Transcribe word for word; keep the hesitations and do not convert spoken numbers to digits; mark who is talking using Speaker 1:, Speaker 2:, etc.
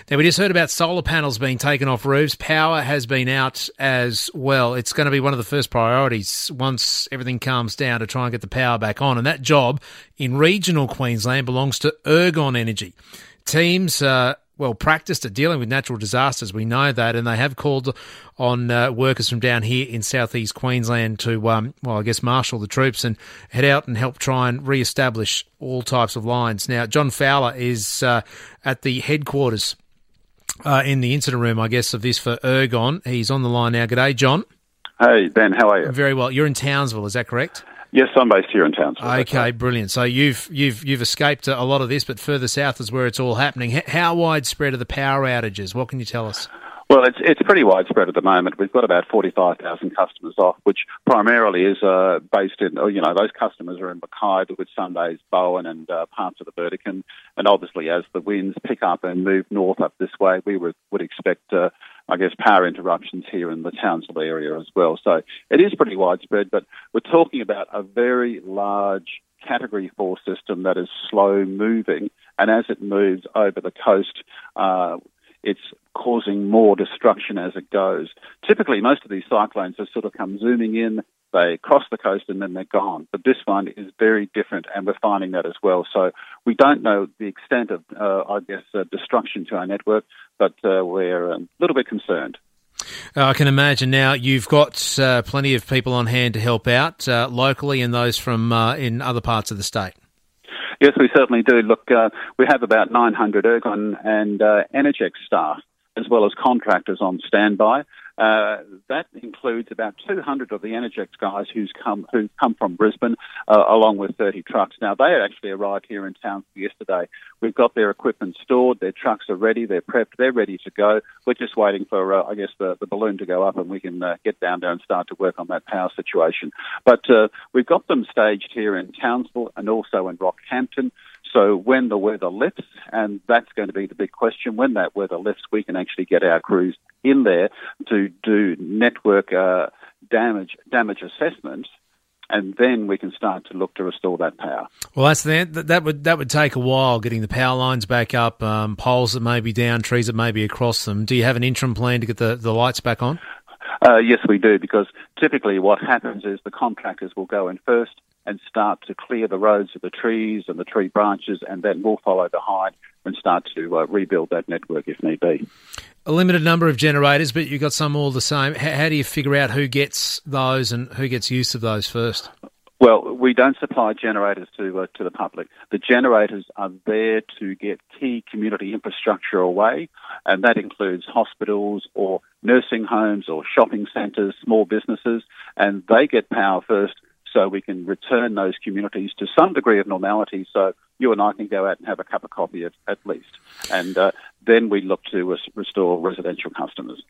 Speaker 1: Now, we just heard about solar panels being taken off roofs. Power has been out as well. It's going to be one of the first priorities once everything calms down to try and get the power back on. And that job in regional Queensland belongs to Ergon Energy. Teams uh, well practiced at dealing with natural disasters. We know that, and they have called on uh, workers from down here in southeast Queensland to, um, well, I guess, marshal the troops and head out and help try and re-establish all types of lines. Now, John Fowler is uh, at the headquarters uh, in the incident room, I guess, of this for Ergon. He's on the line now. G'day, John.
Speaker 2: Hey, Ben, how are you?
Speaker 1: Very well. You're in Townsville, is that correct?
Speaker 2: Yes, I'm based here in Townsville.
Speaker 1: Okay, brilliant. So you've you've you've escaped a lot of this, but further south is where it's all happening. How widespread are the power outages? What can you tell us?
Speaker 2: Well, it's it's pretty widespread at the moment. We've got about forty-five thousand customers off, which primarily is uh, based in, you know, those customers are in Mackay, but with Sundays, Bowen and uh, parts of the Burdekin. And obviously, as the winds pick up and move north up this way, we would, would expect, uh, I guess, power interruptions here in the Townsville area as well. So it is pretty widespread, but we're talking about a very large Category four system that is slow moving, and as it moves over the coast, uh, it's causing more destruction as it goes. Typically, most of these cyclones have sort of come zooming in, they cross the coast and then they're gone. But this one is very different, and we're finding that as well. So we don't know the extent of, uh, I guess, uh, destruction to our network, but uh, we're a little bit concerned.
Speaker 1: Uh, I can imagine. Now, you've got uh, plenty of people on hand to help out uh, locally and those from uh, in other parts of the state.
Speaker 2: Yes, we certainly do. Look, uh, we have about nine hundred Ergon and uh, Energex staff, as well as contractors on standby. Uh, that includes about two hundred of the Energex guys who's come who come from Brisbane, uh, along with thirty trucks. Now, they actually arrived here in town yesterday. We've got their equipment stored, their trucks are ready, they're prepped, they're ready to go. We're just waiting for, uh, I guess, the, the balloon to go up and we can uh, get down there and start to work on that power situation. But uh, we've got them staged here in Townsville and also in Rockhampton. So when the weather lifts, and that's going to be the big question, when that weather lifts, we can actually get our crews in there to do network uh, damage damage assessment, and then we can start to look to restore that power.
Speaker 1: Well, that's the, that would that would take a while, getting the power lines back up, um, poles that may be down, trees that may be across them. Do you have an interim plan to get the, the lights back on?
Speaker 2: Uh, yes, we do, because typically what happens is the contractors will go in first and start to clear the roads of the trees and the tree branches, and then we'll follow behind and start to uh, rebuild that network if need be.
Speaker 1: A limited number of generators, but you've got some all the same. How, how do you figure out who gets those and who gets use of those first?
Speaker 2: Well, we don't supply generators to uh, to the public. The generators are there to get key community infrastructure away, and that includes hospitals or nursing homes or shopping centres, small businesses, and they get power first, so we can return those communities to some degree of normality, so you and I can go out and have a cup of coffee at, at least. And uh, then we look to uh, restore residential customers.